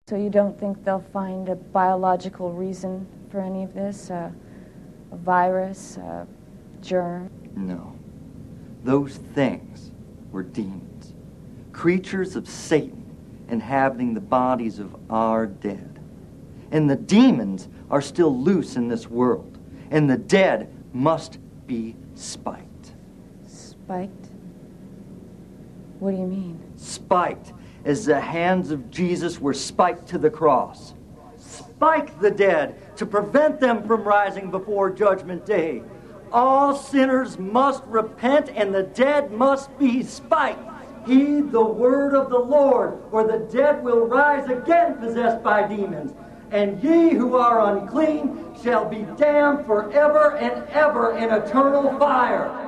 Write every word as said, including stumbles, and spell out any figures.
So you don't think they'll find a biological reason for any of this? Uh, a virus, a germ? No. Those things were demons. Creatures of Satan inhabiting the bodies of our dead. And the demons are still loose in this world. And the dead must be spiked. Spiked? What do you mean? Spiked as the hands of Jesus were spiked to the cross. Spike the dead to prevent them from rising before Judgment Day. All sinners must repent and the dead must be spiked. Heed the word of the Lord, or the dead will rise again possessed by demons. And ye who are unclean shall be damned forever and ever in eternal fire.